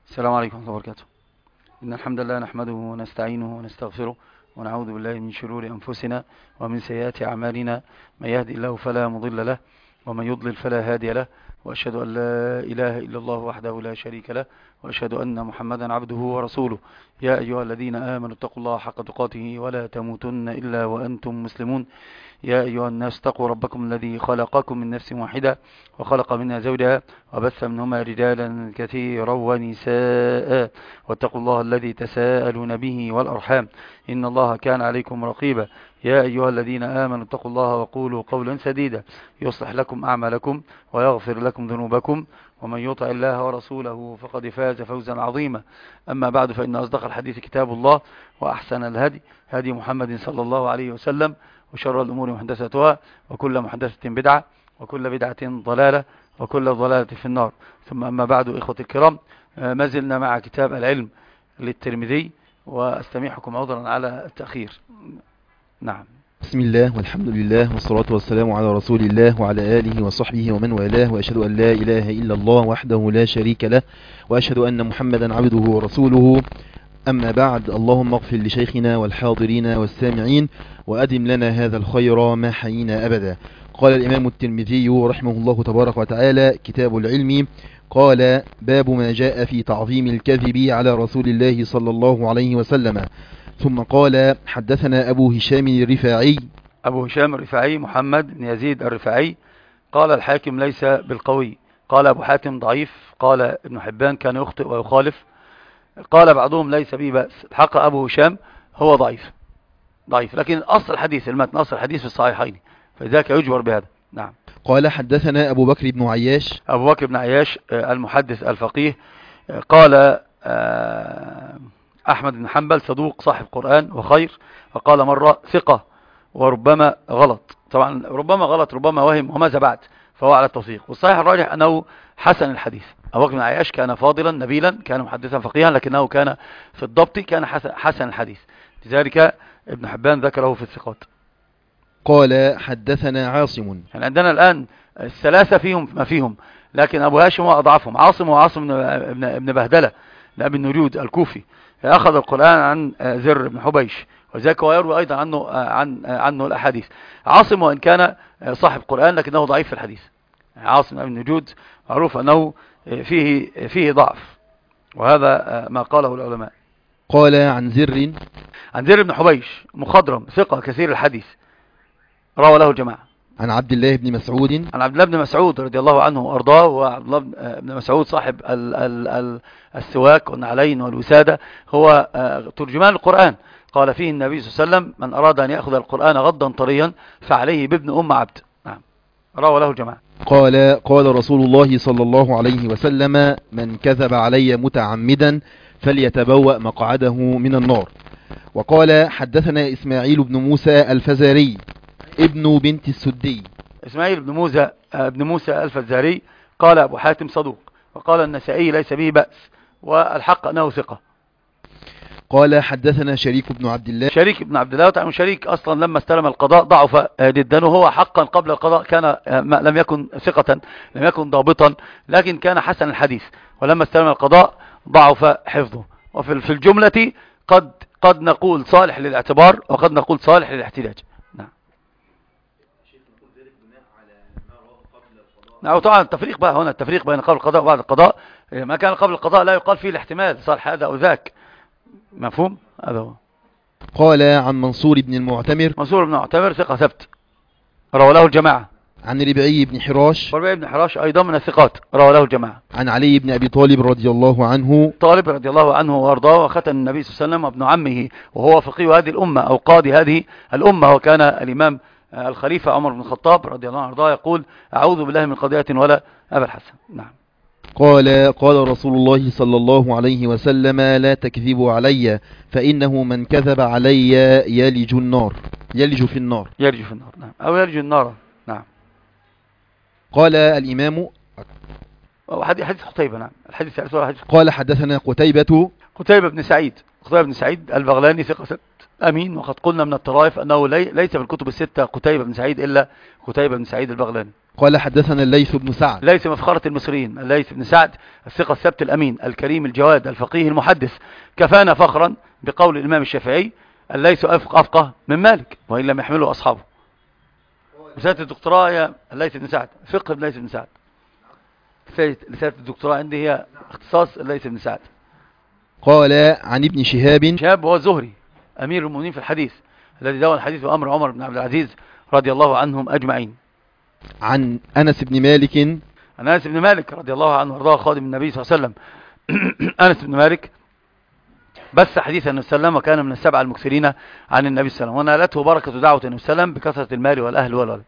السلام عليكم ورحمة الله وبركاته. إن الحمد لله نحمده ونستعينه ونستغفره ونعوذ بالله من شرور أنفسنا ومن سيئات أعمالنا. من يهدي الله فلا مضل له ومن يضلل فلا هادي له، وأشهد أن لا إله إلا الله وحده لا شريك له، وأشهد أن محمدا عبده ورسوله. يا أيها الذين آمنوا اتقوا الله حق تقاته ولا تموتن إلا وأنتم مسلمون. يا أيها الناس اتقوا ربكم الذي خلقكم من نفس واحدة وخلق منها زوجها وبث منهما رجالا كثيرا ونساء، واتقوا الله الذي تساءلون به والأرحام إن الله كان عليكم رقيبا. يا أيها الذين آمنوا اتقوا الله وقولوا قولا سديدا يصلح لكم أعمالكم ويغفر لكم ذنوبكم، ومن يطع الله ورسوله فقد فاز فوزا عظيما. أما بعد، فإن أصدق الحديث كتاب الله، وأحسن الهدي هدي محمد صلى الله عليه وسلم، وشر الأمور محدثاتها، وكل محدثة بدعة، وكل بدعة ضلالة، وكل ضلالة في النار. ثم أما بعد، إخوتي الكرام، ما زلنا مع كتاب العلم للترمذي، واستميحكم عذرا على التأخير. نعم. بسم الله والحمد لله والصلاة والسلام على رسول الله وعلى آله وصحبه ومن والاه، وأشهد أن لا إله إلا الله وحده لا شريك له، وأشهد أن محمدا عبده ورسوله. أما بعد، اللهم اغفر لشيخنا والحاضرين والسامعين، وأدم لنا هذا الخير ما حيينا أبدا. قال الإمام الترمذي رحمه الله تبارك وتعالى: كتاب العلم. قال: باب ما جاء في تعظيم الكذب على رسول الله صلى الله عليه وسلم. ثم قال: حدثنا أبو هشام الرفاعي. أبو هشام الرفاعي محمد بن يزيد الرفاعي. قال الحاكم ليس بالقوي. قال أبو حاتم ضعيف. قال ابن حبان كان يخطئ ويخالف. قال بعضهم ليس به بأس. الحق أبو هشام هو ضعيف، لكن أصل الحديث، المتن أصل الحديث في الصحيحين، فذاك يجبر بهذا. نعم. قال: حدثنا أبو بكر بن عياش. أبو بكر بن عياش المحدث الفقيه. قال أحمد بن حنبل صدوق صاحب قرآن وخير. وقال مرة ثقة وربما غلط. طبعا ربما غلط، ربما وهم، وماذا بعد، فهو على التوثيق. والصحيح الراجح أنه حسن الحديث. أبو بكر بن عياش كان فاضلا نبيلا، كان محدثا فقيها، لكنه كان في الضبط كان حسن الحديث، لذلك ابن حبان ذكره في الثقات. قال: حدثنا عاصم. يعني عندنا الآن الثلاثة فيهم ما فيهم، لكن أبو هاشم هو أضعفهم. عاصم وعاصم ابن بهدلة لأبي النجود الكوفي، أخذ القرآن عن زر بن حبيش، وذلك هو يروي أيضا عنه الأحاديث. عاصم وإن كان صاحب قرآن لكنه ضعيف في الحديث. عاصم بن النجود معروف أنه فيه ضعف، وهذا ما قاله العلماء. قال: عن زر بن حبيش مخضرم ثقة كثير الحديث، روى له الجماعة. عن عبد الله بن مسعود. عن عبد الله بن مسعود رضي الله عنه وأرضاه. وعبد الله بن مسعود صاحب السواك والنعلين والوسادة، هو ترجمان القرآن. قال فيه النبي صلى الله عليه وسلم: من أراد أن يأخذ القرآن غضا طريا فعليه بابن أم عبد. نعم، روى له الجماعة. قال رسول الله صلى الله عليه وسلم: من كذب علي متعمدا فليتبوأ مقعده من النار. وقال: حدثنا إسماعيل بن موسى الفزاري ابن بنت السدي. إسماعيل بن موسى الفزاري. قال أبو حاتم صدوق. وقال النسائي ليس به بأس، والحق أنه ثقة. قال: حدثنا شريك بن عبد الله. شريك بن عبد الله. وطبعا شريك أصلا لما استلم القضاء ضعف جدا، وهو حقا قبل القضاء كان لم يكن ثقة، لم يكن ضابطا، لكن كان حسن الحديث. ولما استلم القضاء ضعف حفظه. وفي الجملة قد نقول صالح للاعتبار، وقد نقول صالح للاحتجاج. نعم. نعم. طبعا التفريق بقى هنا، التفريق بين قبل القضاء وبعد القضاء. ما كان قبل القضاء لا يقال فيه الاحتمال صالح هذا أو ذاك. مفهوم؟ هذا هو. قال: عن منصور بن المعتمر. منصور بن المعتمر ثقة ثبت، روى له الجماعة. عن ربعي بن حراش. ربعي بن حراش أيضا من الثقات، روى له الجماعة. عن علي بن أبي طالب رضي الله عنه. طالب رضي الله عنه وارضاه، وختن النبي صلى الله عليه وسلم ابن عمه، وهو فقيه هذه الأمة أو قاضي هذه الأمة. وكان الإمام الخليفة عمر بن الخطاب رضي الله عنه وارضاه يقول: أعوذ بالله من قضية ولا أبا الحسن. نعم. قال رسول الله صلى الله عليه وسلم: لا تكذبوا علي، فإنه من كذب علي يلج في النار. نعم، أو يلج النار. نعم. قال الإمام حديث قتيبة. نعم، الحديث قال: حدثنا قتيبة بن سعيد البغلاني ثقة أمين. وقد قلنا من الطرائف أنه ليس في الكتب الستة قتيبة بن سعيد إلا قتيبة بن سعيد البغلاني. قال حدثنا الليث بن سعد. ليث مفخرة المصريين، الليث بن سعد الثقة الثبت الأمين الكريم الجواد الفقيه المحدث، كفانا فخرا بقول الإمام الشافعي الليث أفقه من مالك وإن لم يحمله أصحابه. رسالة الدكتوراه يا الليث بن سعد، فقه الليث بن سعد. رسالة الدكتوراه عندي هي اختصاص الليث بن سعد. قال عن ابن شهاب هو الزهري أمير المؤمنين في الحديث الذي دون الحديث بأمر عمر بن عبد العزيز رضي الله عنهم أجمعين. عن أنس بن مالك. أنس بن مالك رضي الله عنه وارضاه خادم النبي صلى الله عليه وسلم. أنس بن مالك بس حديث النبي صلى الله عليه وسلم وكان من السبع المكثرين عن النبي صلى الله عليه وسلم، ونالته بركة دعوة النبي صلى الله عليه وسلم بكثرة المال والأهل والولد.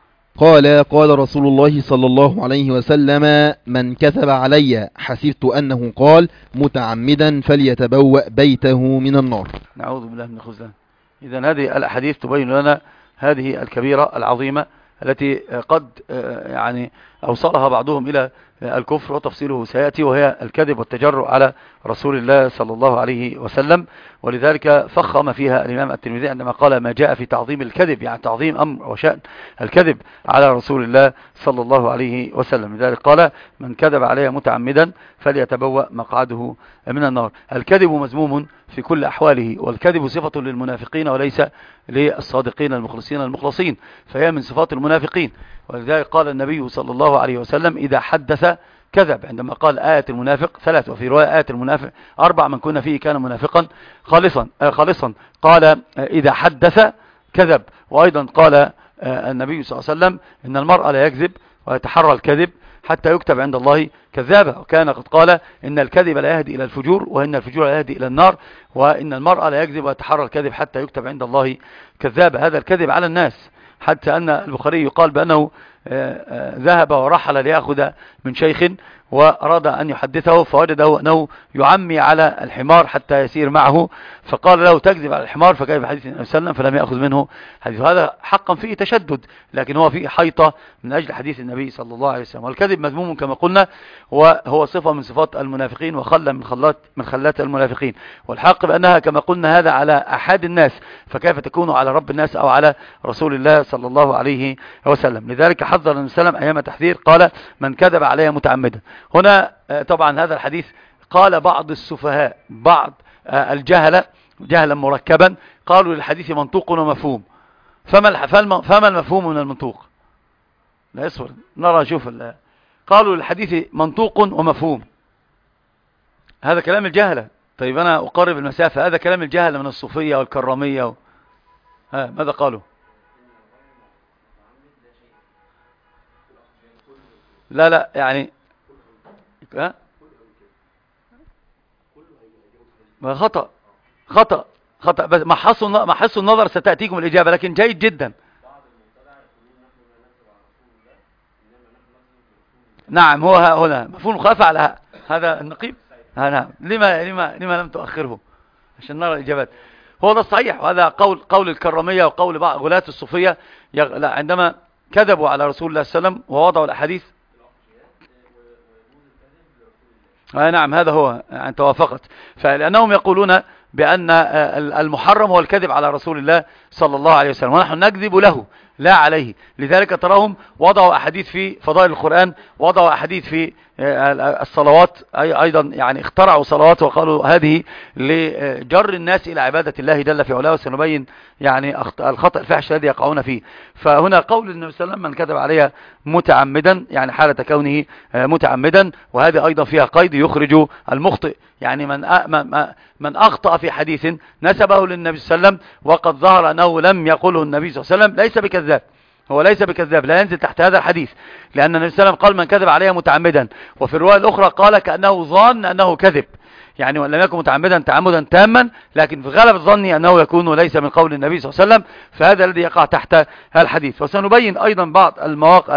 قال رسول الله صلى الله عليه وسلم من كذب علي حسبت أنه قال متعمدا فليتبوأ بيته من النار. نعوذ بالله من الخذلان. إذن هذه الأحاديث تبين لنا هذه الكبيرة العظيمة التي قد يعني أوصلها بعضهم إلى الكفر وتفصيله سيأتي، وهي الكذب والتجرؤ على رسول الله صلى الله عليه وسلم. ولذلك فخم فيها الإمام الترمذي عندما قال ما جاء في تعظيم الكذب، يعني تعظيم أمر وشأن الكذب على رسول الله صلى الله عليه وسلم. لذلك قال من كذب عليه متعمدا فليتبوأ مقعده من النار. الكذب مذموم في كل أحواله، والكذب صفة للمنافقين وليس للصادقين المخلصين، فهي من صفات المنافقين. ولذلك قال النبي صلى الله عليه وسلم إذا حدث كذب، عندما قال آية المنافق 3، وفي رواية آية المنافق 4 من كنا فيه كان منافقا خالصا. قال إذا حدث كذب. وأيضا قال النبي صلى الله عليه وسلم إن المرء لا يكذب ويتحرى الكذب حتى يكتب عند الله كذابا، وكان قد قال إن الكذب لا يهدي إلى الفجور وإن الفجور لا يهدي إلى النار، وإن المرء لا يكذب ويتحرى الكذب حتى يكتب عند الله كذابا. هذا الكذب على الناس، حتى أن البخاري يقال بأنه ذهب ورحل ليأخذ من شيخ وأراد أن يحدثه فوجده أنه يعمي على الحمار حتى يسير معه، فقال له تكذب على الحمار فكيف حديث النبي صلى الله عليه وسلم، فلم يأخذ منه حديث. هذا حقا فيه تشدد، لكن هو فيه حيطة من أجل حديث النبي صلى الله عليه وسلم. والكذب مذموم كما قلنا، وهو صفة من صفات المنافقين وخلة من خلات المنافقين. والحق بأنها كما قلنا هذا على أحد الناس، فكيف تكون على رب الناس أو على رسول الله صلى الله عليه وسلم. لذلك حذر النبي صلى الله عليه وسلم أيام تحذير، قال من كذب عليه متعمدا. هنا طبعا هذا الحديث قال بعض السفهاء، بعض الجهلة جهلا مركبا، قالوا للحديث منطوق ومفهوم. فما المفهوم من المنطوق؟ لا يصبر نرى شوف. قالوا للحديث منطوق ومفهوم، هذا كلام الجهلة. طيب أنا أقرب المسافة، هذا كلام الجهلة من الصوفية والكرامية ماذا قالوا؟ لا يعني خطأ بس محصوا النظر ستأتيكم الإجابة، لكن جيد جدا. نعم هو هنا مفهوم مخالفة على هذا النقيب. نعم لما لم تؤخره عشان نرى الإجابات. هو ده الصحيح، وهذا قول الكرامية وقول بعض غلاة الصوفية عندما كذبوا على رسول الله صلى الله عليه وسلم ووضعوا الأحاديث. نعم هذا هو، يعني توافقت. فلأنهم يقولون بأن المحرم هو الكذب على رسول الله صلى الله عليه وسلم، ونحن نكذب له لا عليه. لذلك تراهم وضعوا أحاديث في فضائل القرآن، وضعوا أحاديث في الصلوات أيضا، يعني اخترعوا صلوات وقالوا هذه لجر الناس إلى عبادة الله جل في علاه، وسنبين يعني الخطأ الفاحش الذي يقعون فيه. فهنا قول النبي صلى الله عليه وسلم من كذب عليها متعمدا، يعني حالة كونه متعمدا، وهذه أيضا فيها قيد يخرج المخطئ، يعني من أخطأ في حديث نسبه للنبي صلى الله عليه وسلم وقد ظهر أنه لم يقله النبي صلى الله عليه وسلم ليس بكذاب، هو ليس بكذاب، لا ينزل تحت هذا الحديث، لأن النبي صلى الله عليه وسلم قال من كذب عليه متعمدا، وفي الرواية الأخرى قال كأنه ظن أنه كذب، يعني وإن لم يكن متعمدا تعمدا تاما، لكن في غالب ظني أنه يكون ليس من قول النبي صلى الله عليه وسلم، فهذا الذي يقع تحت الحديث. وسنبين أيضا بعض المواقع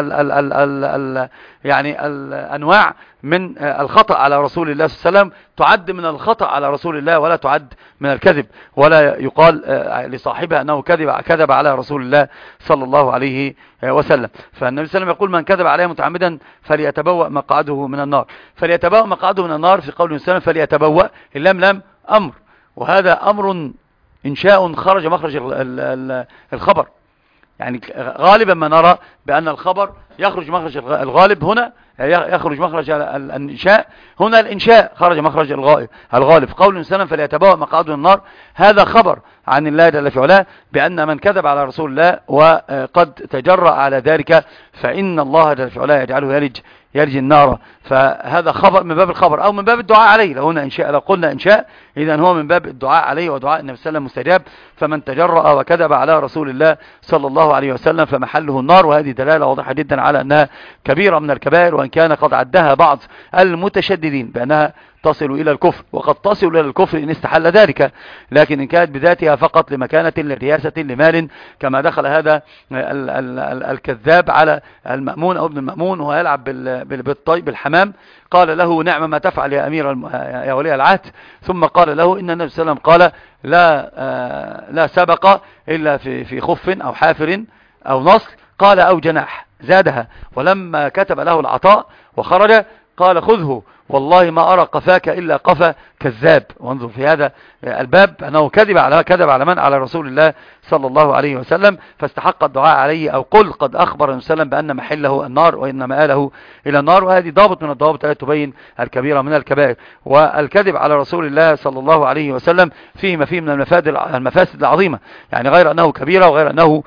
يعني الأنواع من الخطأ على رسول الله صلى الله عليه وسلم، تعد من الخطأ على رسول الله ولا تعد من الكذب، ولا يقال لصاحبها أنه كذب على رسول الله صلى الله عليه وسلم. فالنبي صلى الله عليه وسلم يقول من كذب عليه متعمدا فليتبوأ مقعده من النار. فليتبوأ مقعده من النار في قول النبي صلى الله عليه وسلم فليتبوأ، اللام أمر، وهذا أمر إنشاء خرج مخرج الخبر، يعني غالبا ما نرى بأن الخبر يخرج مخرج الغالب هنا، يخرج مخرج الإنشاء هنا، الإنشاء خرج مخرج الغالب. قول الإنسان فليتبوأ مقعده من النار، هذا خبر عن الله جل في علاه بأن من كذب على رسول الله وقد تجرأ على ذلك فإن الله جل في علاه يجعله يلج النار. فهذا خبر من باب الخبر أو من باب الدعاء عليه. لو هنا إنشاء، لو قلنا إنشاء إذن هو من باب الدعاء عليه، ودعاء النبي صلى الله عليه وسلم مستجاب. فمن تجرأ وكذب على رسول الله صلى الله عليه وسلم فمحله النار. وهذه دلالة واضحة جدا على أنها كبيرة من الكبائر، وإن كان قد عدها بعض المتشددين بأنها تصل إلى الكفر، وقد تصل إلى الكفر إن استحل ذلك، لكن إن كانت بذاتها فقط لمكانة لرياسة لمال، كما دخل هذا الكذاب على المأمون أو ابن المأمون وهو يلعب بالطيب بالحمام، قال له نعم ما تفعل يا أمير يا ولي العهد، ثم قال له إن النبي صلى الله عليه وسلم قال لا سبق إلا في خف أو حافر أو نصل، قال أو جناح زادها. ولما كتب له العطاء وخرج قال خذه والله ما أرى قفاك إلا قفا كذاب. وانظر في هذا الباب أنه كذب على من؟ على رسول الله صلى الله عليه وسلم، فاستحق الدعاء عليه. أو قل قد أخبر النبي صلى الله عليه وسلم بأن محله النار وإن مآله إلى النار. وهذه ضابط من الضوابط التي تبين الكبيرة من الكبائر. والكذب على رسول الله صلى الله عليه وسلم فيه ما فيه من المفاسد العظيمة، يعني غير أنه كبيرة وغير أنه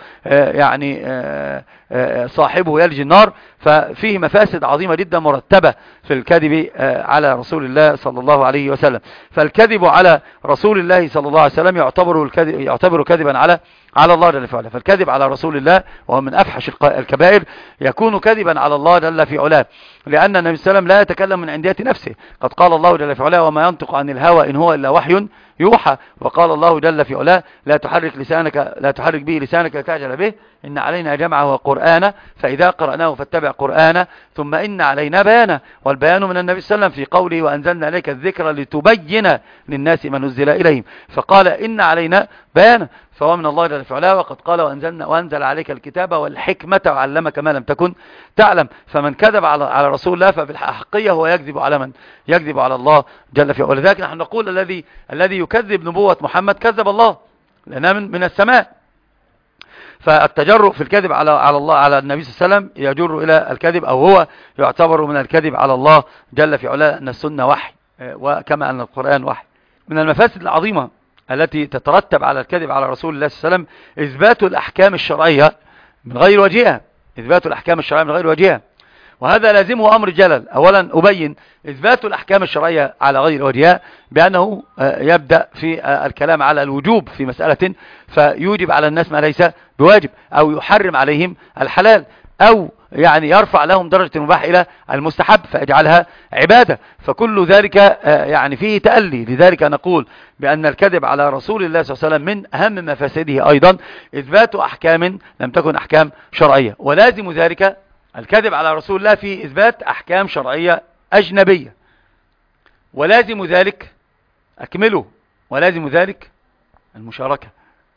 صاحبه يلج النار، ففيه مفاسد عظيمة جدا مرتبة في الكذب على رسول الله صلى الله عليه وسلم. فالكذب على رسول الله صلى الله عليه وسلم يعتبر كذبا على الله جل في علاه. فالكذب على رسول الله وهو من أفحش الكبائر يكون كذبا على الله جل في علاه، لأن النبي صلى الله عليه وسلم لا يتكلم من عندية نفسه. قد قال الله جل في علاه وما ينطق عن الهوى إن هو إلا وحي يوحى. وقال الله جل في علاه لا تحرك به لسانك لتعجل به إن علينا جمعه وقرآنه فإذا قرأناه فاتبع قرآنه ثم إن علينا بيانه. والبيان من النبي صلى الله عليه وسلم في قوله وأنزلنا عليك الذكر لتبين للناس ما نزل إليهم، فقال إن علينا بيانه، فهو من الله جل في علاه. وقد قال وأنزل عليك الكتاب والحكمة وعلمك ما لم تكن تعلم. فمن كذب على رسول الله فبالحقية هو يكذب على من؟ يكذب على الله جل في علاه. ولذلك نحن نقول الذي يكذب نبوة محمد كذب الله، لأنها من السماء. فالتجرؤ في الكذب على الله على النبي صلى الله عليه وسلم يجر إلى الكذب، أو هو يعتبر من الكذب على الله جل في علاه، أن السنة وحي وكما أن القرآن وحي. من المفاسد العظيمة التي تترتب على الكذب على رسول الله صلى الله عليه وسلم إثبات الأحكام الشرعية من غير وجهها. إثبات الأحكام الشرعية من غير وجهها، وهذا لازمه أمر جلل. أولا أبين إثبات الأحكام الشرعية على غير وجهها بأنه يبدأ في الكلام على الوجوب في مسألة فيوجب على الناس ما ليس بواجب، أو يحرم عليهم الحلال، أو يعني يرفع لهم درجة المباح إلى المستحب فيجعلها عبادة. فكل ذلك يعني فيه تألي. لذلك نقول بأن الكذب على رسول الله صلى الله عليه وسلم من أهم مفاسده أيضا إثبات أحكام لم تكن أحكام شرعية. ولازم ذلك الكذب على رسول الله في إثبات أحكام شرعية أجنبية. ولازم ذلك أكمله، ولازم ذلك المشاركة.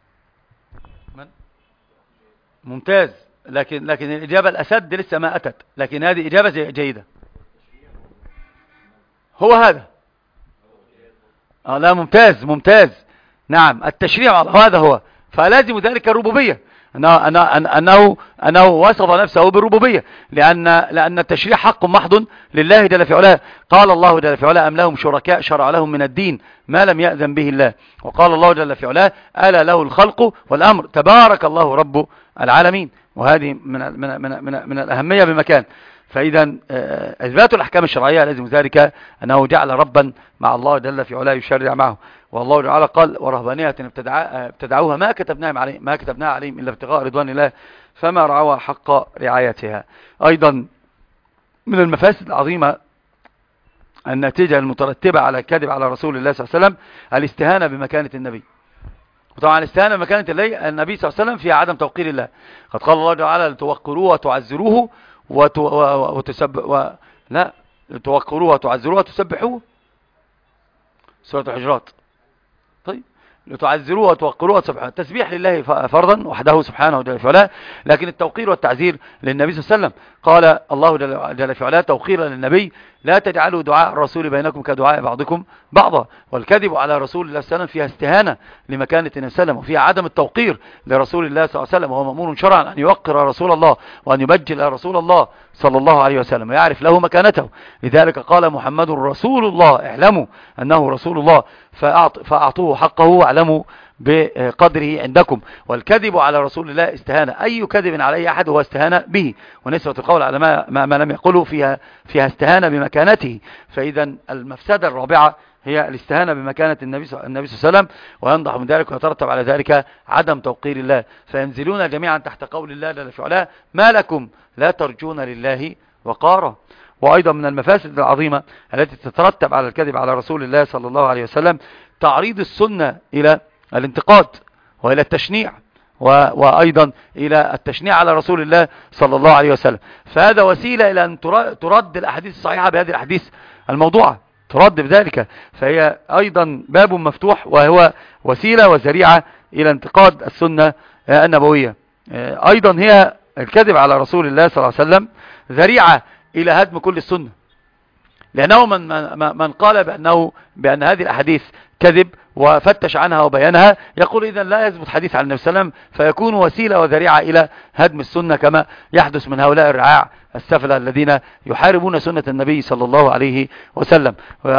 ممتاز. لكن الإجابة الأسد لسه ما أتت، لكن هذه إجابة جيدة. هو هذا لا ممتاز. نعم التشريع هذا هو. فلازم ذلك الربوبية، أنه وصف نفسه بالربوبية، لأن التشريع حق محض لله جل في علاه. قال الله جل في علاه أم لهم شركاء شرع لهم من الدين ما لم يأذن به الله. وقال الله جل في علاه ألا له الخلق والأمر تبارك الله رب العالمين. وهذه من الأهمية بمكان. فإذا إثبات الأحكام الشرعية لازم ذلك أنه جعل ربا مع الله جل في علاه يشرع معه. والله تعالى قال ورهبانية ابتدعوها ما كتبناها عليهم إلا ابتغاء رضوان الله فما رعوها حق رعايتها. أيضا من المفاسد العظيمة النتيجة المترتبة على الكذب على رسول الله صلى الله عليه وسلم الاستهانة بمكانة النبي. وطبعا الاستهانة بمكانة النبي صلى الله عليه وسلم فيها عدم توقير الله. قد قال الله تعالى لتوقروه وتعزروه توقروه وتعزروه وتسبحوه، سورة الحجرات. طيب لتعزروه وتوقروه سبحانه. التسبيح لله فرضا وحده سبحانه جل في علاه، لكن التوقير والتعزير للنبي صلى الله عليه وسلم. قال الله جل في علاه توقيرا للنبي: لا تجعلوا دعاء الرسول بينكم كدعاء بعضكم بعضا. والكذب على رسول الله صلى الله عليه وسلم فيها استهانة لمكانة النبي صلى الله عليه وسلم، وفيها عدم التوقير لرسول الله صلى الله عليه وسلم. وهو مأمور شرعا أن يوقر رسول الله وأن يبجل رسول الله صلى الله عليه وسلم ويعرف له مكانته. لذلك قال محمد رسول الله، اعلموا أنه رسول الله فأعطوه حقه واعلموا بقدره عندكم. والكذب على رسول الله استهانة، أي كذب على أي أحد هو استهانة به، ونسبة القول على ما لم يقوله فيها استهانة بمكانته. فإذا المفسدة الرابعة هي الاستهانة بمكانة النبي صلى الله عليه وسلم، وينضح من ذلك ويترتب على ذلك عدم توقير الله، فينزلون جميعا تحت قول الله جل في علاه: ما لكم لا ترجون لله وقارا. وأيضا من المفاسد العظيمة التي تترتب على الكذب على رسول الله صلى الله عليه وسلم تعريض السنة إلى الانتقاد وإلى التشنيع، وأيضا إلى التشنيع على رسول الله صلى الله عليه وسلم. فهذا وسيلة إلى أن ترد الأحاديث الصحيحة بهذه الأحاديث الموضوعة، ترد بذلك. فهي أيضا باب مفتوح، وهو وسيلة وذريعة إلى انتقاد السنة النبوية. أيضا هي الكذب على رسول الله صلى الله عليه وسلم ذريعة إلى هدم كل السنة، لأنه من قال بأن هذه الأحاديث كذب وفتش عنها وبيانها يقول إذن لا يثبت حديث عن النبي صلى الله عليه وسلم، فيكون وسيلة وذريعة إلى هدم السنة، كما يحدث من هؤلاء الرعاع السفلة الذين يحاربون سنة النبي صلى الله عليه وسلم.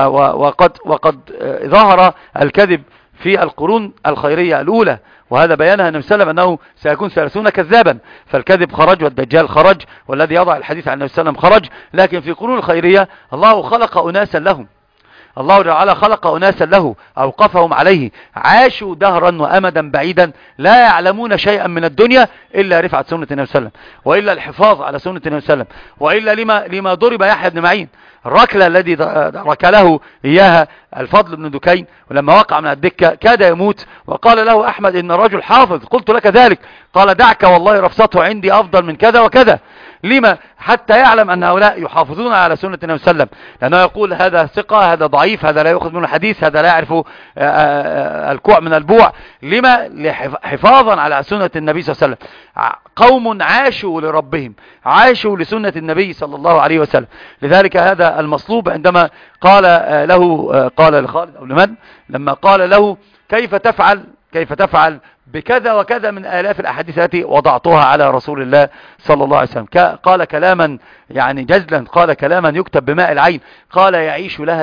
وقد ظهر الكذب في القرون الخيرية الأولى، وهذا بيانها النبي صلى الله عليه وسلم أنه سيكون 30 كذابا، فالكذب خرج والدجال خرج والذي يضع الحديث عن النبي صلى الله عليه وسلم خرج. لكن في القرون الخيرية الله خلق أناسا لهم، الله تعالى خلق أناسا له أوقفهم عليه، عاشوا دهرا وأمدا بعيدا لا يعلمون شيئا من الدنيا إلا رفعة سنة النبي صلى الله عليه وسلم، وإلا الحفاظ على سنة النبي صلى الله عليه وسلم، وإلا لما ضرب يحيى بن معين الركلة الذي ركله إياها الفضل بن دكين، ولما وقع من الدكة كاد يموت، وقال له أحمد إن الرجل حافظ، قلت لك ذلك، قال دعك والله رفصته عندي أفضل من كذا وكذا. لما؟ حتى يعلم أن هؤلاء يحافظون على سنة النبي صلى الله عليه وسلم، لأنه يقول هذا ثقة، هذا ضعيف، هذا لا يأخذ منه الحديث، هذا لا يعرف الكوع من البوع. لما؟ حفاظا على سنة النبي صلى الله عليه وسلم. قوم عاشوا لربهم، عاشوا لسنة النبي صلى الله عليه وسلم. لذلك هذا المصلوب عندما قال لخالد أو لمن لما قال له كيف تفعل بكذا وكذا من آلاف الأحاديث التي وضعتها على رسول الله صلى الله عليه وسلم، قال كلاما يعني جزلا، قال كلاما يكتب بماء العين، قال يعيش لها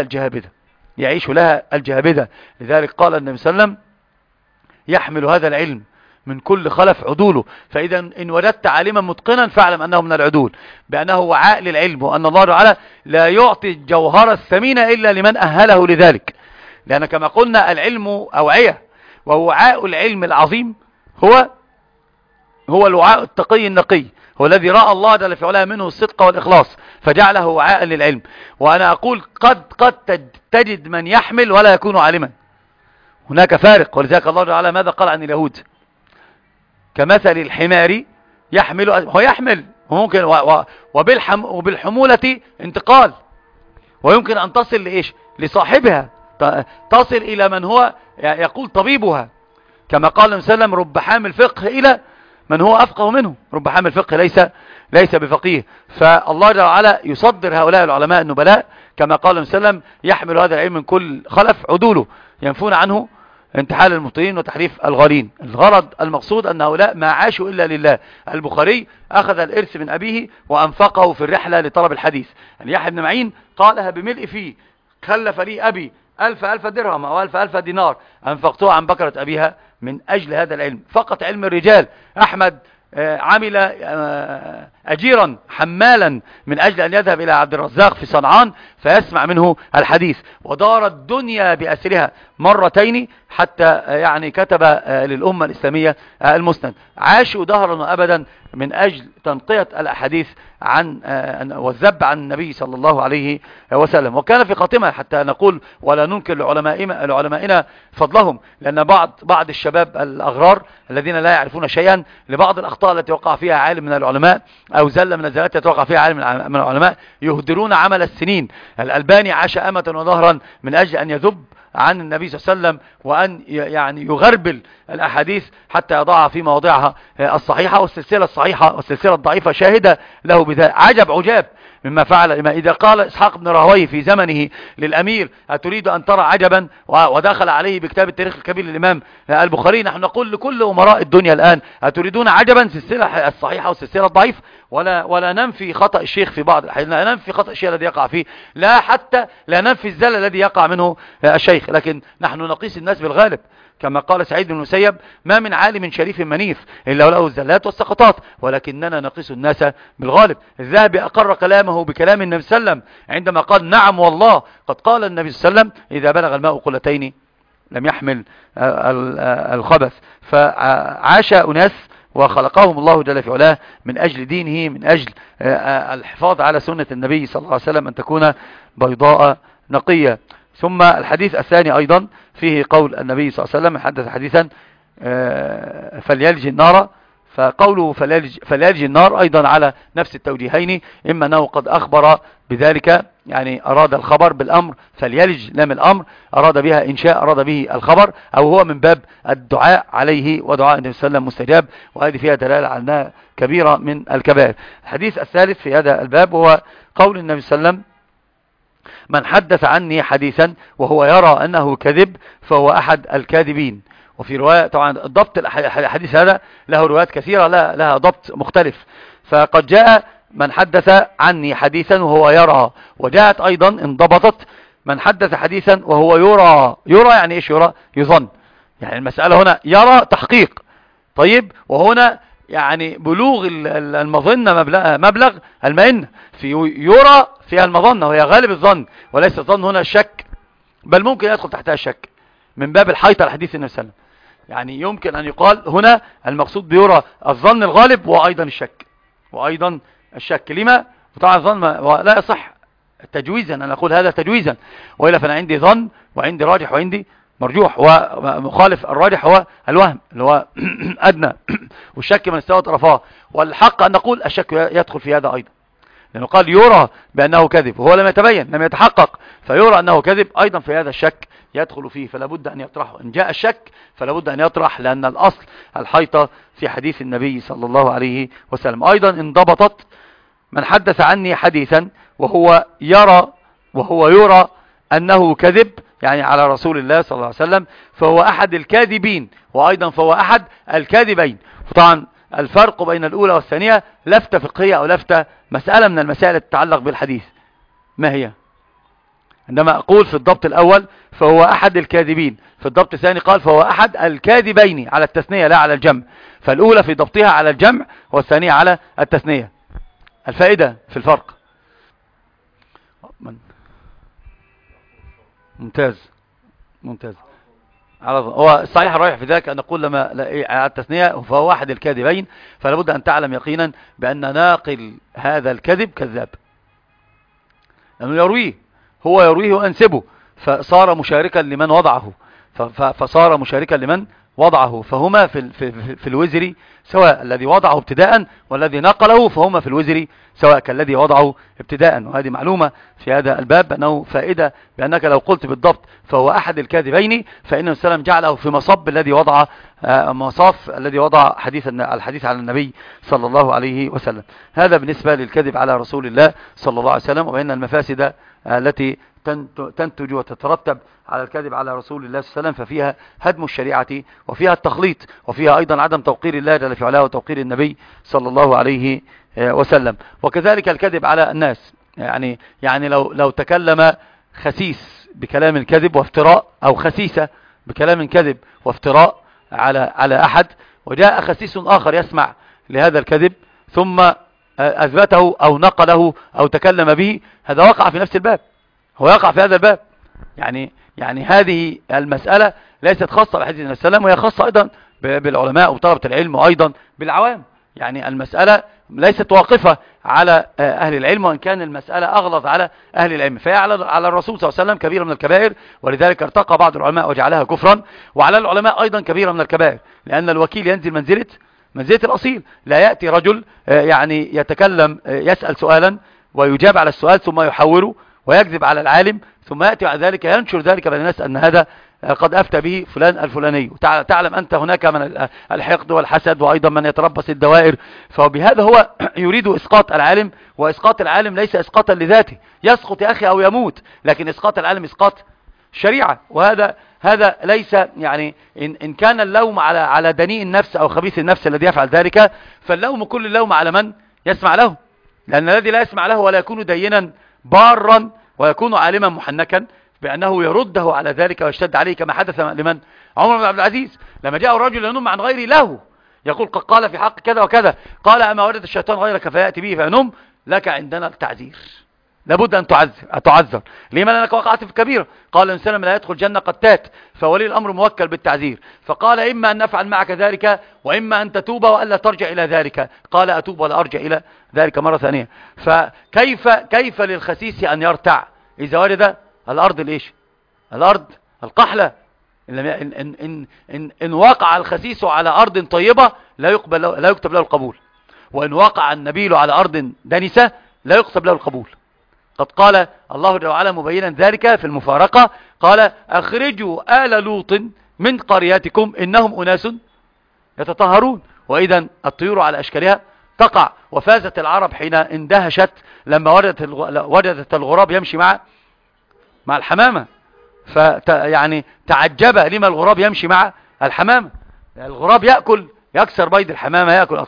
الجهابذة. لذلك قال النبي صلى الله عليه وسلم يحمل هذا العلم من كل خلف عدوله، فإذا إن وجدت عالما متقنا فاعلم أنه من العدول، بأنه وعاء للعلم، وأن الله تعالى لا يعطي الجوهر الثمين إلا لمن أهله لذلك. لأن كما قلنا العلم أوعية، ووعاء العلم العظيم هو الوعاء التقي النقي، هو الذي رأى الله جل في علاه منه الصدق والإخلاص فجعله وعاء للعلم. وأنا أقول قد تجد من يحمل ولا يكون عالما، هناك فارق. ولذلك الله تعالى ماذا قال عن اليهود؟ كمثل الحمار يحمل، هو يحمل وممكن وبالحمولة انتقال، ويمكن أن تصل لإيش؟ لصاحبها، تصل إلى من هو يقول طبيبها، كما قال النبي صلى الله عليه وسلم رب حامل فقه إلى من هو أفقه منه، رب حامل فقه ليس بفقيه. فالله تعالى يصدر هؤلاء العلماء النبلاء كما قال النبي صلى الله عليه وسلم يحمل هذا العلم من كل خلف عدوله، ينفون عنه انتحال المبطلين وتحريف الغالين. الغرض المقصود أن هؤلاء ما عاشوا إلا لله. البخاري أخذ الإرث من أبيه وأنفقه في الرحلة لطلب الحديث. يحيى بن معين قالها بملء فيه، خلف لي أبي 1000 درهم أو 1000 دينار أنفقتها عن بكرة أبيها من أجل هذا العلم، فقط علم الرجال. أحمد عمل أجيرا حمالا من أجل أن يذهب إلى عبد الرزاق في صنعان فيسمع منه الحديث، ودار الدنيا بأسرها مرتين حتى يعني كتب للأمة الإسلامية المسند. عاشوا دهرا وأبدا من أجل تنقية الأحاديث عن والذب عن النبي صلى الله عليه وسلم. وكان في خاتمة حتى نقول ولا ننكر لعلمائنا فضلهم، لأن بعض الشباب الأغرار الذين لا يعرفون شيئا لبعض الأخطاء التي وقع فيها عالم من العلماء أو زلة من الزلات التي وقع فيها عالم من العلماء يهدرون عمل السنين. الألباني عاش أمة وظهرا من أجل أن يذب عن النبي صلى الله عليه وسلم، وأن يعني يغربل الأحاديث حتى يضعها في مواضعها الصحيحة والسلسلة الصحيحة والسلسلة الضعيفة شاهدة له بذلك. عجب عجاب مما فعل الإمام. إذا قال إسحاق بن راهويه في زمنه للأمير أتريد أن ترى عجبا، ودخل عليه بكتاب التاريخ الكبير للإمام البخاري، نحن نقول لكل أمراء الدنيا الآن أتريدون عجبا، سلسلة الصحيحة والسلسلة الضعيف، ولا ننفي خطأ الشيخ في بعض الأحيان، لا ننفي خطأ الشيء الذي يقع فيه، لا حتى لا ننفي الزلل الذي يقع منه الشيخ، لكن نحن نقيس الناس بالغالب. كما قال سعيد بن المسيب: ما من عالم شريف منيف إلا له الزلات والسقطات، ولكننا نقيس الناس بالغالب. الذهبي أقر كلامه بكلام النبي صلى الله عليه وسلم عندما قال: نعم والله قد قال النبي صلى الله عليه وسلم: إذا بلغ الماء قلتين لم يحمل الخبث. فعاش أناس وخلقهم الله جل في علاه من أجل دينه، من أجل الحفاظ على سنة النبي صلى الله عليه وسلم أن تكون بيضاء نقية. ثم الحديث الثاني أيضا فيه قول النبي صلى الله عليه وسلم: حدث حديثا فليلج النار، فقوله فليلج النار أيضا على نفس التوجيهين، إما أنه قد أخبر بذلك، يعني أراد الخبر بالأمر، فليلج لام الأمر أراد بها إنشاء، أراد به الخبر، أو هو من باب الدعاء عليه، ودعاء النبي صلى الله عليه وسلم مستجاب، وهذه فيها دلالة على أنها كبيرة من الكبائر. الحديث الثالث في هذا الباب هو قول النبي صلى الله عليه وسلم: من حدث عني حديثا وهو يرى أنه كذب فهو أحد الكاذبين. وفي رواية، طبعا الضبط الحديث هذا له روايات كثيرة لها ضبط مختلف، فقد جاء من حدث عني حديثا وهو يرى، وجاءت أيضا انضبطت من حدث حديثا وهو يرى. يرى يعني إيش؟ يرى يظن، يعني المسألة هنا يرى تحقيق، طيب، وهنا يعني بلوغ المظنة مبلغ المئنة. في يرى فيها المظنة وهي غالب الظن، وليس الظن هنا الشك، بل ممكن يدخل تحتها الشك من باب الحيطة الحديث النبي صلى الله عليه وسلم. يعني يمكن أن يقال هنا المقصود بيرى الظن الغالب وأيضا الشك. لما؟ وطبعا الظن لا يصح تجويزا، أنا أقول هذا تجويزا، وإلا فأنا عندي ظن وعندي راجح وعندي مرجوح، ومخالف الراجح هو الوهم اللي هو أدنى، والشك من استوى طرفاه، والحق أن نقول الشك يدخل في هذا أيضا، لأنه قال يرى بأنه كذب وهو لم يتبين، لم يتحقق، فيرى أنه كذب أيضا في هذا الشك يدخل فيه، فلا بد أن يطرحه. إن جاء الشك فلا بد أن يطرح، لأن الأصل الحيطة في حديث النبي صلى الله عليه وسلم. أيضا انضبطت من حدث عني حديثا وهو يرى أنه كذب، يعني على رسول الله صلى الله عليه وسلم، فهو أحد الكاذبين، وأيضا فهو أحد الكاذبين. وطبعا الفرق بين الأولى والثانية لفتة فقهية أو لفتة مسألة من المسائل تتعلق بالحديث. ما هي؟ عندما أقول في الضبط الأول فهو أحد الكاذبين، في الضبط الثاني قال فهو أحد الكاذبين، على التثنية لا على الجمع، فالأولى في ضبطها على الجمع والثانية على التثنية. الفائدة في الفرق. ممتاز. هو الصحيح الرايح في ذلك أن نقول لما على التثنية فهو أحد الكاذبين، فلا بد أن تعلم يقينا بأن ناقل هذا الكذب كذاب، لأنه هو يرويه وأنسبه، فصار مشاركا لمن وضعه، فهما في الوزر سواء، الذي وضعه ابتداء والذي نقله فهما في الوزر سواء كالذي وضعه ابتداء. وهذه معلومة في هذا الباب أنه فائدة، بأنك لو قلت بالضبط فهو أحد الكاذبين فإن السلام جعله في مصب الذي وضع الحديث على النبي صلى الله عليه وسلم. هذا بالنسبة للكذب على رسول الله صلى الله عليه وسلم، وبأن المفاسد التي تنتج وتترتب على الكذب على رسول الله صلى الله عليه وسلم ففيها هدم الشريعة، وفيها التخليط، وفيها أيضا عدم توقير الله جل في علاه وتوقير النبي صلى الله عليه وسلم. وكذلك الكذب على الناس، يعني لو تكلم خسيس بكلام الكذب وافتراء، أو خسيسة بكلام كذب وافتراء على أحد، وجاء خسيس آخر يسمع لهذا الكذب ثم أثبته أو نقله أو تكلم به، هذا وقع في نفس الباب، هو يقع في هذا الباب. يعني هذه المسألة ليست خاصة بحديث النبي صلى الله عليه وسلم، وهي خاصة أيضا بالعلماء وطلبة العلم، وأيضا بالعوام. يعني المسألة ليست واقفة على أهل العلم، وإن كان المسألة أغلظ على أهل العلم، فهي على الرسول صلى الله عليه وسلم كبيرة من الكبائر، ولذلك ارتقى بعض العلماء وجعلها كفرا، وعلى العلماء أيضا كبيرة من الكبائر، لأن الوكيل ينزل منزلة الأصيل. لا يأتي رجل يعني يتكلم يسأل سؤالا ويجاب على السؤال ثم يحوره ويكذب على العالم ثم يأتي بعد ذلك ينشر ذلك بين الناس أن هذا قد أفتى به فلان الفلاني. تعلم أنت هناك من الحقد والحسد وأيضا من يتربص الدوائر. فبهذا هو يريد إسقاط العالم، وإسقاط العالم ليس إسقاطا لذاته، يسقط يا أخي أو يموت، لكن إسقاط العالم إسقاط شريعة. هذا ليس يعني إن كان اللوم على دنيء النفس أو خبيث النفس الذي يفعل ذلك، فاللوم كل اللوم على من يسمع له، لأن الذي لا يسمع له ولا يكون دينا بارا ويكون عالما محنكا بأنه يرده على ذلك ويشتد عليه، كما حدث لمن؟ عمر بن عبد العزيز لما جاء الرجل ينم عن غير له، يقول قال في حق كذا وكذا، قال أما ورد الشيطان غيرك فيأتي به فينم، لك عندنا التعذير، لابد أن تعذر. لما؟ لأنك وقعت في كبيرة. قال الإنسان لا يدخل جنة قتات، فولي الأمر موكل بالتعذير. فقال إما أن نفعل معك ذلك وإما أن تتوب وألا ترجع إلى ذلك. قال أتوب ولا أرجع إلى ذلك مرة ثانية. فكيف للخسيس أن يرتع إذا ورد الأرض الإيش؟ الأرض القحلة. إن وقع الخسيس على أرض طيبة لا يكتب له القبول، وإن وقع النبيل على أرض دنسة لا يكتب له القبول. قد قال الله جل وعلا مبينا ذلك في المفارقة، قال أخرجوا آل لوط من قرياتكم إنهم أناس يتطهرون. وإذا الطيور على أشكالها تقع. وفازت العرب حين اندهشت لما وجدت الغراب يمشي مع الحمامة، يعني تعجب لما الغراب يمشي مع الحمامة. الغراب يكسر بيض الحمامة، يأكل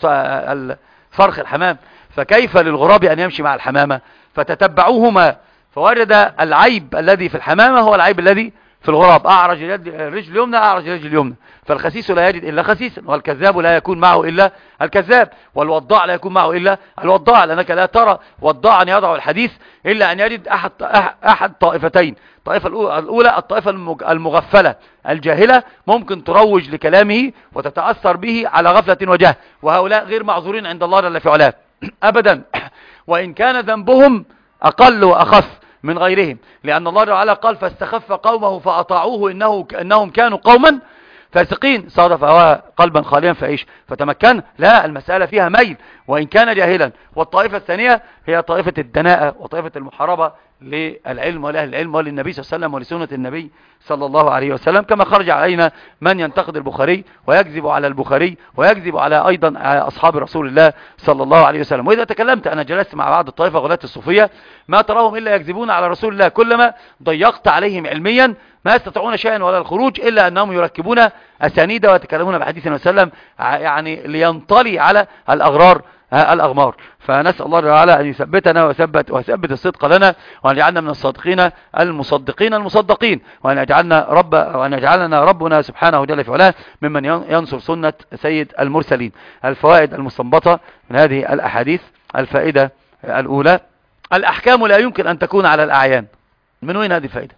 فرخ الحمام، فكيف للغراب أن يمشي مع الحمامة؟ فتتبعوهما فوجد العيب الذي في الحمامة هو العيب الذي في الغراب. أعرج الرجل اليمنى، أعرج الرجل اليمنى. فالخسيس لا يجد إلا خسيسا، والكذاب لا يكون معه إلا الكذاب، والوضاع لا يكون معه إلا الوضاع، لأنك لا ترى وضاعا يضع الحديث إلا أن يجد أحد طائفتين. الطائفة الأولى الطائفة المغفلة الجاهلة، ممكن تروج لكلامه وتتأثر به على غفلة وجهل، وهؤلاء غير معذورين عند الله جل في علاه أبدا، وإن كان ذنبهم أقل وأخف من غيرهم، لأن الله تعالى قال فاستخف قومه فأطاعوه إنهم كانوا قوما فاسقين. صادف هو قلبا خاليا فإيش فتمكن. لا، المسألة فيها ميل وإن كان جاهلا. والطائفة الثانية هي طائفة الدناءة وطائفة المحاربة للعلم ولأهل العلم وللنبي صلى الله عليه وسلم ولسنة النبي صلى الله عليه وسلم، كما خرج علينا من ينتقد البخاري ويكذب على البخاري ويكذب على أيضا أصحاب رسول الله صلى الله عليه وسلم. وإذا تكلمت أنا جلست مع بعض الطائفة غلاة الصوفية ما تراهم إلا يكذبون على رسول الله، كلما ضيقت عليهم علميا ما يستطيعون شيئا ولا الخروج إلا أنهم يركبون أسانيد ويتكلمون بحديث النبي صلى الله عليه وسلم يعني لينطلي على الأغمار. فنسأل الله تعالى أن يثبتنا ويثبت الصدق لنا، وأن يجعلنا من الصادقين المصدقين، وأن يجعلنا ربنا سبحانه وتعالى في علاه ممن ينصر سنة سيد المرسلين. الفوائد المستنبطة من هذه الأحاديث: الفائدة الأولى: الأحكام لا يمكن أن تكون على الأعيان. من وين هذه الفائدة؟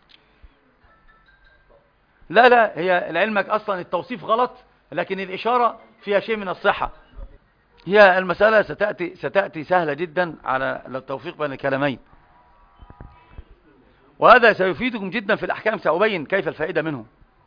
لا هي لعلمك أصلا التوصيف غلط، لكن الإشارة فيها شيء من الصحة. هي المسألة ستأتي سهلة جدا على التوفيق بين الكلامين، وهذا سيفيدكم جدا في الأحكام. سأبين كيف الفائدة منه.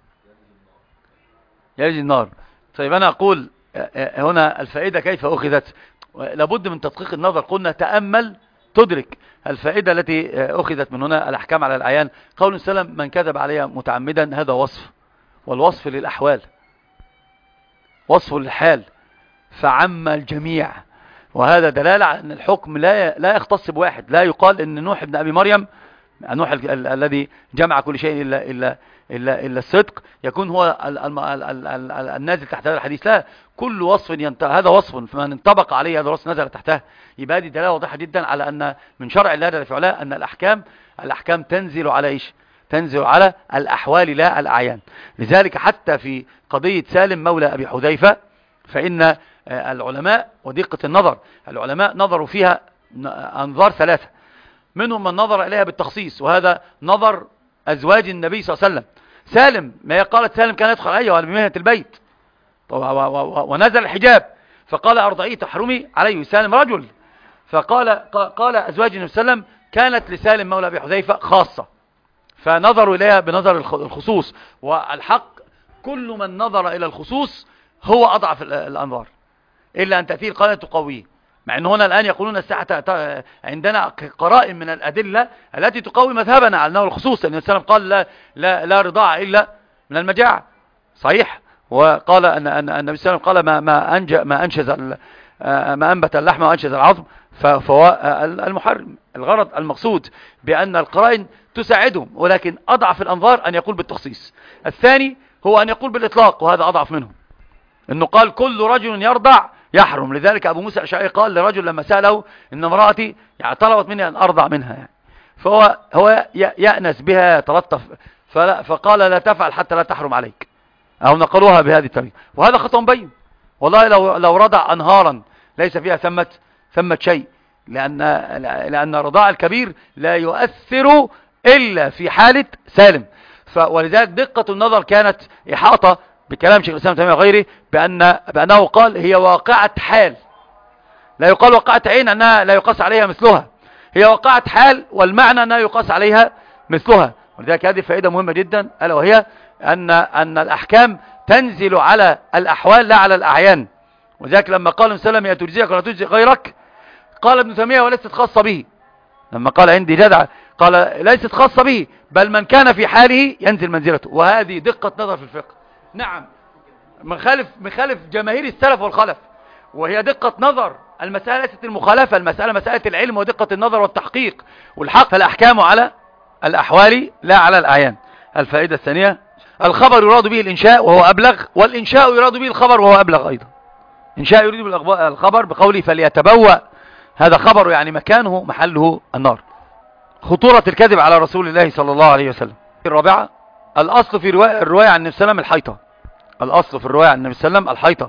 يجي النار. طيب أنا أقول هنا الفائدة كيف أخذت؟ لابد من تدقيق النظر. قلنا تأمل تدرك الفائدة التي أخذت من هنا. الأحكام على الأعيان: قول السلام من كذب علي متعمدا، هذا وصف، والوصف للأحوال، وصف للحال فعم الجميع، وهذا دلالة على أن الحكم لا يختص بواحد. لا يقال أن نوح ابن أبي مريم، نوح الذي جمع كل شيء إلا الصدق، يكون هو النازل تحت هذا الحديث. لا، كل وصف هذا وصف فمن انطبق عليه هذا الوصف نزل تحته. يبقى دي دلالة واضحة جدا على أن من شرع الله جل في علاه أن الأحكام تنزل على إيش؟ تنزل على الأحوال لا الأعيان. لذلك حتى في قضية سالم مولى أبي حذيفة فإن العلماء ودقة النظر، العلماء نظروا فيها أنظار ثلاثة. منهم من نظر إليها بالتخصيص، وهذا نظر أزواج النبي صلى الله عليه وسلم. سالم، ما هي قالت سالم كان يدخل عليه وعلى بمهنة البيت ونزل الحجاب، فقال أرضعيه تحرمي عليه. سالم رجل، قال أزواج النبي صلى الله عليه وسلم كانت لسالم مولى أبي حذيفة خاصة، فنظروا إليها بنظر الخصوص. والحق كل من نظر إلى الخصوص هو أضعف الأنظار، إلا أن تأتيه القرينة تقويه. مع ان هنا الآن يقولون الساعة عندنا قرائن من الأدلة التي تقوي مذهبنا على أنه الخصوص، لأن السلام قال لا رضاع إلا من المجاعة، صحيح. وقال أن النبي صلى الله عليه وسلم قال ما أنبت اللحم وأنشز العظم فهو المحرم. الغرض المقصود بأن القرائن تساعدهم، ولكن أضعف الأنظار أن يقول بالتخصيص. الثاني هو أن يقول بالإطلاق، وهذا أضعف منه، أنه قال كل رجل يرضع يحرم. لذلك أبو موسى الأشعري قال لرجل لما سأله إن امرأتي يعني طلبت مني أن أرضع منها، يعني فهو يأنس بها يتلطف، فقال لا تفعل حتى لا تحرم عليك، أو نقلوها بهذه الطريقة، وهذا خطأ بين. والله لو رضع أنهارا ليس فيها ثمة شيء، لأن رضاع الكبير لا يؤثر إلا في حالة سالم. ولذلك دقة النظر كانت إحاطة بكلام شيخ الإسلام تيمية وغيره بأنه قال هي واقعة حال، لا يقال واقعة عين أنها لا يقاس عليها مثلها، هي واقعة حال، والمعنى أنها يقاس عليها مثلها. ولذلك هذه فائدة مهمة جدا، ألا وهي أن الأحكام تنزل على الأحوال لا على الأعيان. وذلك لما قال النبي صلى الله عليه وسلم يا تجزيك ولا تجزي غيرك، قال ابن تيمية وليست خاصة به. لما قال عندي جدع قال ليست خاصة به، بل من كان في حاله ينزل منزلته. وهذه دقة نظر في الفقه، نعم، مخالف جماهير السلف والخلف، وهي دقة نظر. المسألة ليست المخالفة، المسألة مسألة العلم ودقة النظر والتحقيق والحق. فالأحكام على الأحوال لا على الأعيان. الفائدة الثانية الخبر يراد به الإنشاء وهو أبلغ، والإنشاء يراد به الخبر وهو أبلغ أيضا. إنشاء يريد الخبر بقوله فليتبوأ، هذا خبر يعني مكانه محله النار. خطورة الكذب على رسول الله صلى الله عليه وسلم. الرابعة الأصل في الرواية عن النبي صلى الله عليه وسلم الحيطة. الأصل في الرواية عن النبي صلى الله عليه وسلم الحيطة،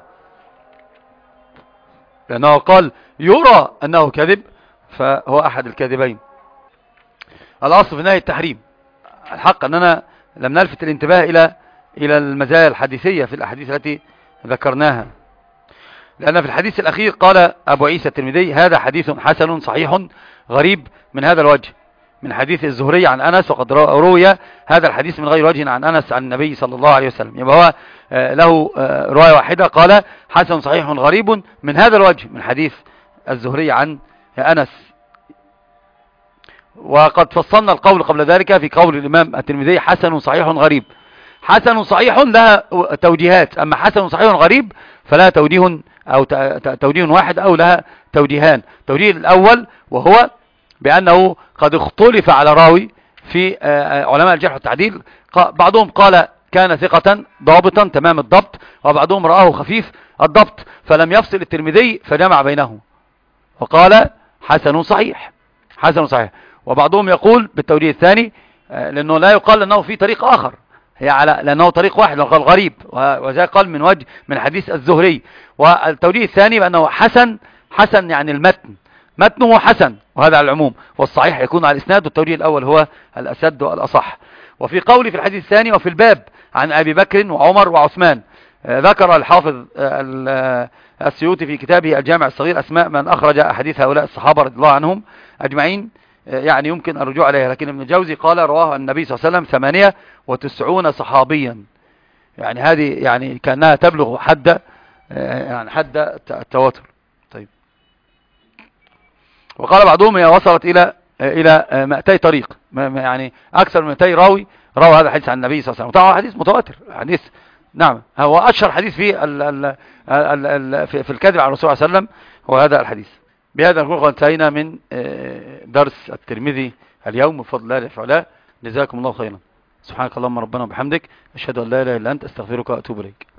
لأنه قال يرى أنه كذب فهو أحد الكاذبين. الأصل في نهي التحريم. الحق أننا لم نلفت الانتباه إلى المزايا الحديثية في الأحاديث التي ذكرناها، لأن في الحديث الأخير قال أبو عيسى الترمذي هذا حديث حسن صحيح غريب من هذا الوجه، من حديث الزهري عن أنس، وقد روي هذا الحديث من غير وجه عن أنس عن النبي صلى الله عليه وسلم. يبقى هو له رواية واحدة قال حسن صحيح غريب من هذا الوجه من حديث الزهري عن أنس. وقد فصلنا القول قبل ذلك في قول الإمام الترمذي حسن صحيح غريب. حسن صحيح لها توجيهات، أما حسن صحيح غريب فلها توجيه أو توجيه واحد أو لها توجيهان. التوجيه الأول وهو بأنه قد اختلف على راوي في علماء الجرح والتعديل، بعضهم قال كان ثقة ضابطا تمام الضبط، وبعضهم رآه خفيف الضبط، فلم يفصل الترمذي فجمع بينهم وقال حسن صحيح حسن صحيح. وبعضهم يقول بالتوجيه الثاني لأنه لا يقال أنه في طريق آخر، هي لأنه طريق واحد قال غريب، وذا قال من وجه من حديث الزهري. والتوجيه الثاني بأنه حسن يعني المتن متنه حسن، وهذا على العموم، والصحيح يكون على الإسناد، والتوجيه الأول هو الأسد والأصح. وفي قولي في الحديث الثاني وفي الباب عن أبي بكر وعمر وعثمان، ذكر الحافظ السيوطي في كتابه الجامع الصغير أسماء من أخرج أحاديث هؤلاء الصحابة رضي الله عنهم أجمعين، يعني يمكن الرجوع عليها، لكن ابن الجوزي قال رواه النبي صلى الله عليه وسلم 98 صحابيا، يعني هذه يعني كأنها تبلغ حد التواتر. طيب، وقال بعضهم هي وصلت إلى 200 طريق، يعني أكثر من 200 راوي روى هذا الحديث عن النبي صلى الله عليه وسلم. طبعا حديث متواتر، حديث نعم هو أشهر حديث في الكذب على الرسول صلى الله عليه وسلم هو هذا الحديث. بهذا نكون قد انتهينا من درس الترمذي اليوم بفضل الله وعلا. جزاكم الله خيرا. سبحانك اللهم ربنا وبحمدك، أشهد أن لا إله إلا أنت، أستغفرك وأتوب إليك.